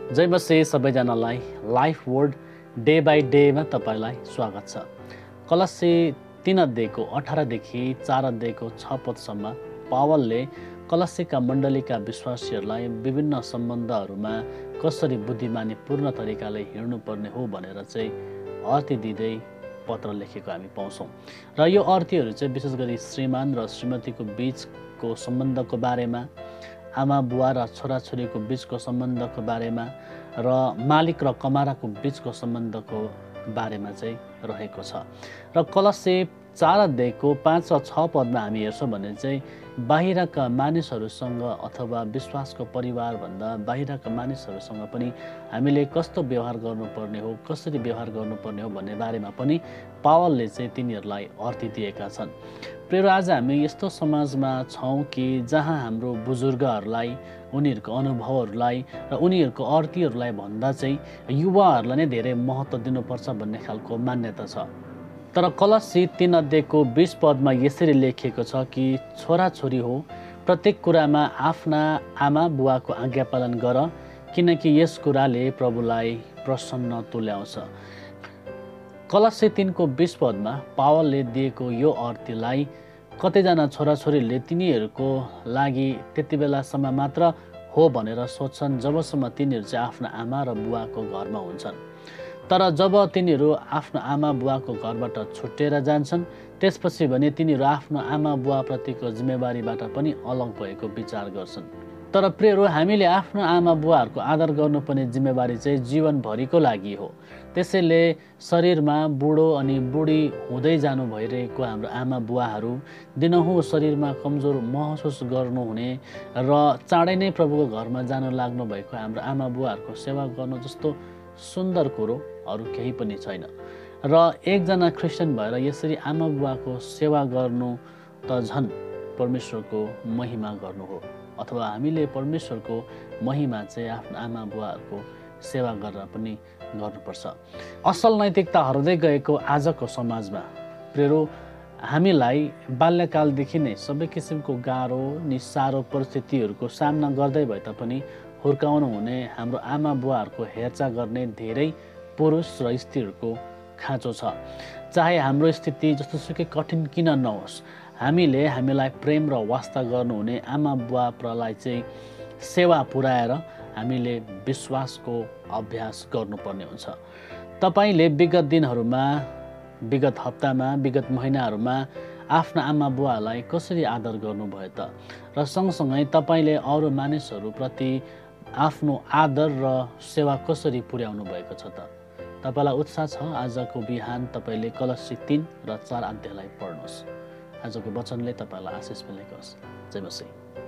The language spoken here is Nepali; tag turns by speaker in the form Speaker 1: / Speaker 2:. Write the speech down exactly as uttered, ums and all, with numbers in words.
Speaker 1: जय मसिह सबैजनालाई लाइफ वर्ड डे बाई डेमा तपाईँलाई स्वागत छ। कलस्सी तीन अध्यायको अठारदेखि चार अध्यायको छ पदसम्म पावलले कलस्सीका मण्डलीका विश्वासीहरूलाई विभिन्न सम्बन्धहरूमा कसरी बुद्धिमानी पूर्ण तरिकाले हिँड्नुपर्ने हो भनेर चाहिँ अर्ती दिँदै पत्र लेखेको हामी पाउँछौँ। र यो अर्थीहरू चाहिँ विशेष गरी श्रीमान र श्रीमतीको बिचको सम्बन्धको बारेमा, आमा बुवा र छोराछोरीको बिचको सम्बन्धको बारेमा र मालिक र कमाराको बिचको सम्बन्धको बारेमा चाहिँ रहेको छ। र कलस्सी चार अध्यायको पाँच र छ पदमा हामी हेर्छौँ भने चाहिँ बाहिरका मानिसहरूसँग अथवा विश्वासको परिवारभन्दा बाहिरका मानिसहरूसँग पनि हामीले कस्तो व्यवहार गर्नुपर्ने हो, कसरी व्यवहार गर्नुपर्ने हो भन्ने बारेमा पनि पावलले चाहिँ तिनीहरूलाई अर्थी दिएका छन्। प्रिय आज हामी यस्तो समाजमा छौँ कि जहाँ हाम्रो बुजुर्गहरूलाई, उनीहरूको अनुभवहरूलाई र उनीहरूको अर्थीहरूलाई भन्दा चाहिँ युवाहरूलाई नै धेरै महत्त्व दिनुपर्छ भन्ने खालको मान्यता छ। तर कलस्सी तीन अध्यायको बीस पदमा यसरी लेखिएको छ कि छोराछोरी हो, प्रत्येक कुरामा आफ्ना आमा बुवाको आज्ञा पालन गर, किनकि यस कुराले प्रभुलाई प्रसन्न तुल्याउँछ। कलस्सी तीनको बीस पदमा पावलले दिएको यो अर्थीलाई कतिजना छोराछोरीले तिनीहरूको लागि त्यति बेलासम्म मात्र हो भनेर सोच्छन् जबसम्म तिनीहरू चाहिँ आफ्ना आमा र बुवाको घरमा हुन्छन्। तर जब तिनीहरू आफ्नो आमा बुवाको घरबाट छुट्टिएर जान्छन् त्यसपछि भने तिनीहरू आफ्नो आमा बुवाप्रतिको जिम्मेवारीबाट पनि अलग भएको विचार गर्छन्। तर प्रियहरू, हामीले आफ्नो आमा बुवाहरूको आदर गर्नुपर्ने जिम्मेवारी चाहिँ जीवनभरिको लागि हो। त्यसैले शरीरमा बुढो अनि बुढी हुँदै जानु भइरहेको हाम्रो आमा बुवाहरू दिनहुँ शरीरमा कमजोर महसुस गर्नुहुने र चाँडै नै प्रभुको घरमा जानु लाग्नु भएको हाम्रो आमा बुवाहरूको सेवा गर्नु जस्तो सुन्दर कुरो अरू केही पनि छैन। र एकजना क्रिस्चियन भएर यसरी आमा बुवाको सेवा गर्नु त झन् परमेश्वरको महिमा गर्नु हो, अथवा हामीले परमेश्वरको महिमा चाहिँ आफ्नो आमा बुवाहरूको सेवा गरेर पनि गर्नुपर्छ। असल नैतिकता हराउँदै गएको आजको समाजमा प्रियहरू, हामीलाई बाल्यकालदेखि नै सबै किसिमको गाह्रो नि साह्रो परिस्थितिहरूको सामना गर्दै भए तापनि हुर्काउनु हुने हाम्रो आमा बुवाहरूको हेरचाह गर्ने धेरै पुरुष र स्त्रीहरूको खाँचो छ। चाहे हाम्रो स्थिति जस्तोसुकै कठिन किन नहोस्, हामीले हामीलाई प्रेम र वास्ता गर्नुहुने आमा बुवालाई चाहिँ सेवा पुर्याएर हामीले विश्वासको अभ्यास गर्नुपर्ने हुन्छ। तपाईँले विगत दिनहरूमा, विगत हप्तामा, विगत महिनाहरूमा आफ्ना आमा बुवालाई कसरी आदर गर्नुभयो त? र सँगसँगै तपाईँले अरू मानिसहरूप्रति आफ्नो आदर र सेवा कसरी पुर्याउनु भएको छ त? तपाईँलाई उत्साह छ आजको बिहान तपाईँले कलस्सी तीन र चार अध्यायलाई पढ्नुहोस्। आजको वचनले तपाईँलाई आशिष मिलेको होस्। जय मसिह।